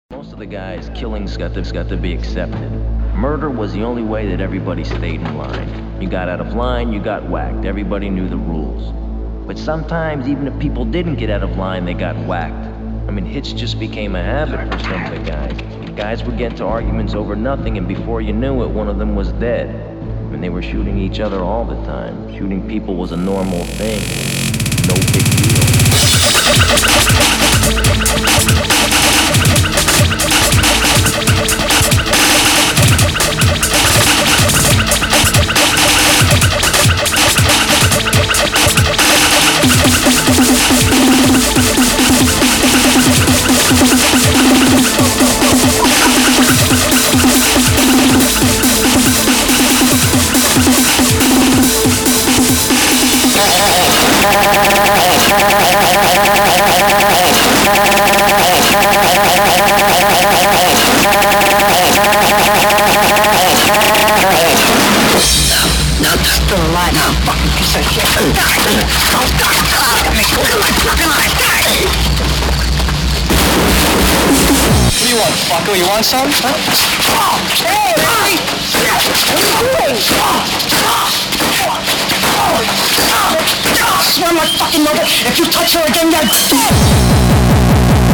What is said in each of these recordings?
Most of the guys, killings got to be accepted. Murder was the only way that everybody stayed in line. You got out of line, you got whacked. Everybody knew the rules. But sometimes, even if people didn't get out of line, they got whacked. I mean, hits just became a habit for some of the guys. The guys would get into arguments over nothing, and before you knew it, one of them was dead. I mean, they were shooting each other all the time. Shooting people was a normal thing. No big Now that's the line, now, fucking piece of shit. Don't die. Look at my fucking eyes, die. What do you want, fucker? You want some? Huh? Hey! I swear my fucking mother, if you touch her again, you're dead!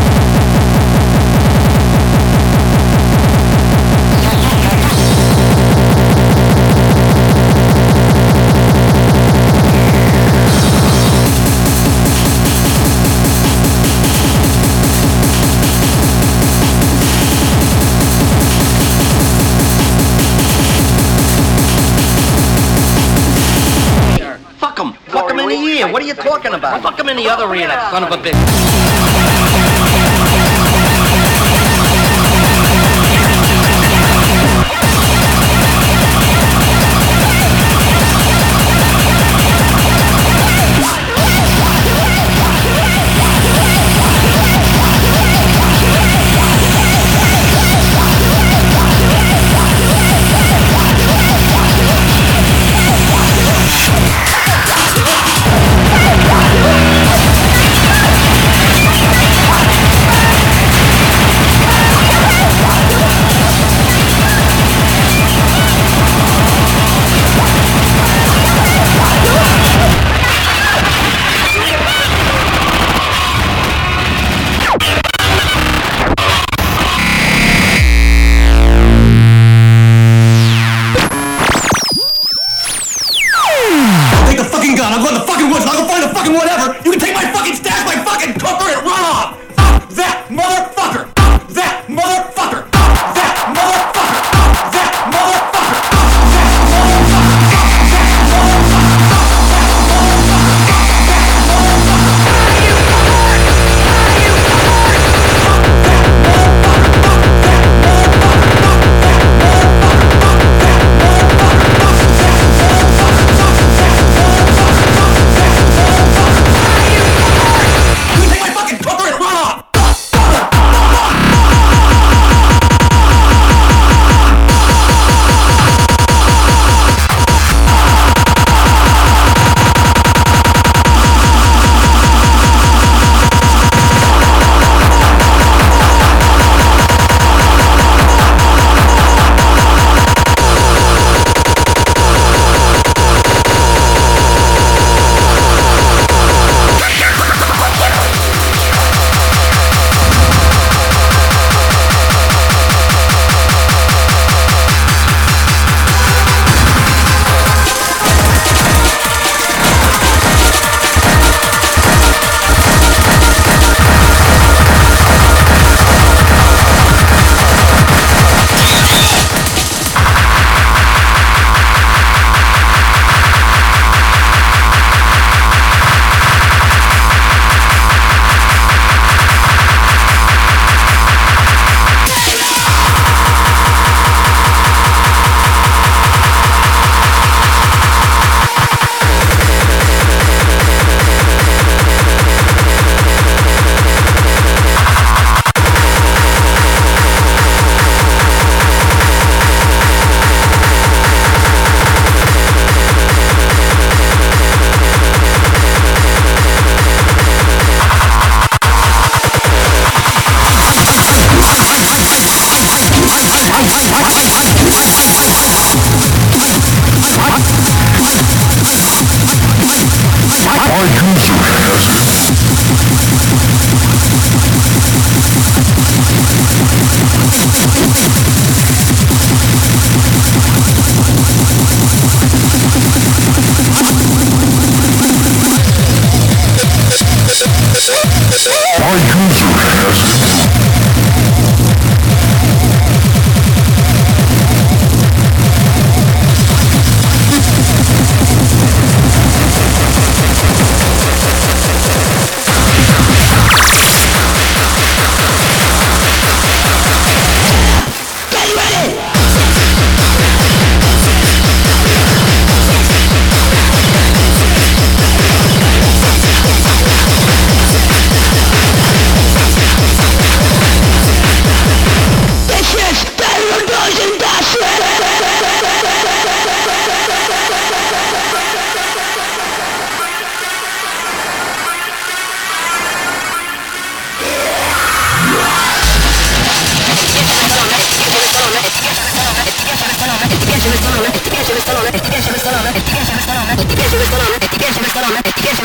Fuck him in the ear. What are you talking about? Fuck him in the other ear, that son of a bitch.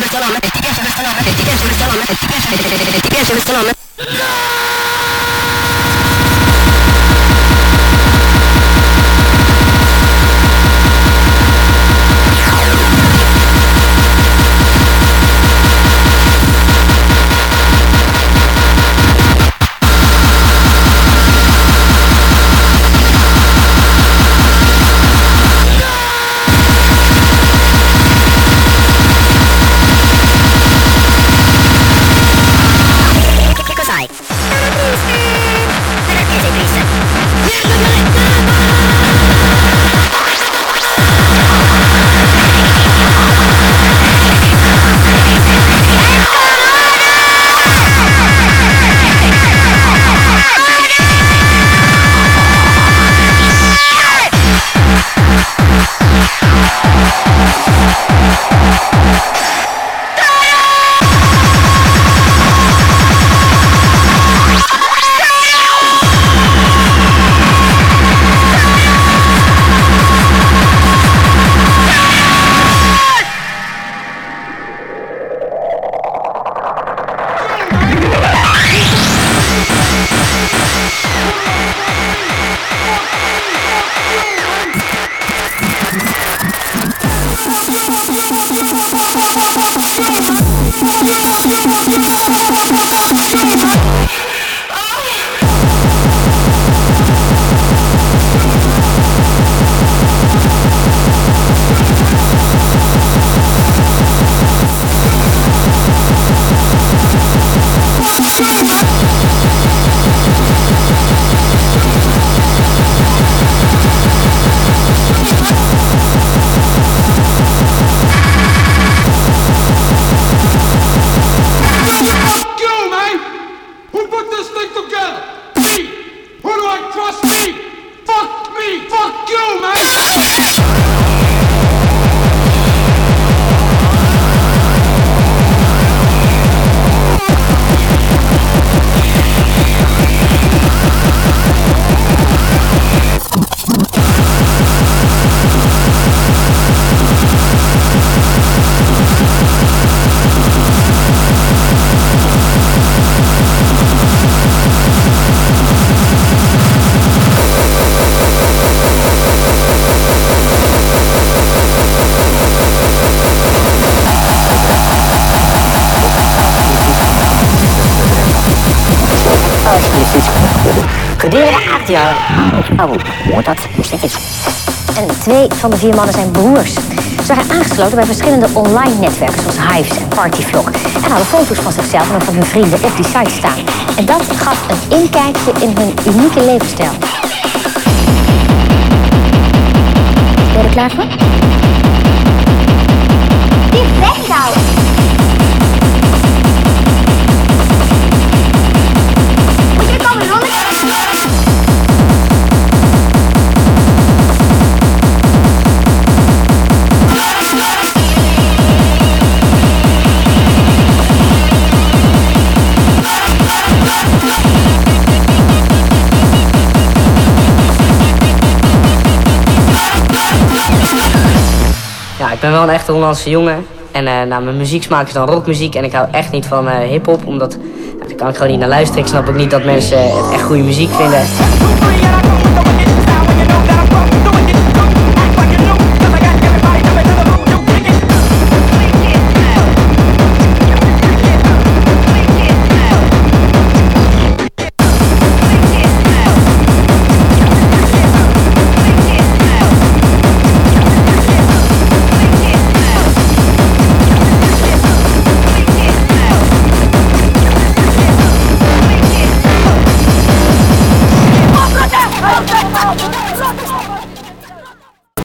Gedurende 8 jaar. Hoort dat? En 2 van de 4 mannen zijn broers. Ze waren aangesloten bij verschillende online netwerken zoals Hives en Partyvlog. En hadden foto's van zichzelf en van hun vrienden op die site staan. En dat gaf een inkijkje in hun unieke levensstijl. Ben je er klaar voor? Die weg nou! Moet je komen, Ronnie? Ja, ik ben wel een echte Hollandse jongen. En mijn muzieksmaak is dan rockmuziek. En ik hou echt niet van hiphop, omdat daar kan ik gewoon niet naar luisteren. Ik snap ook niet dat mensen het echt goede muziek vinden.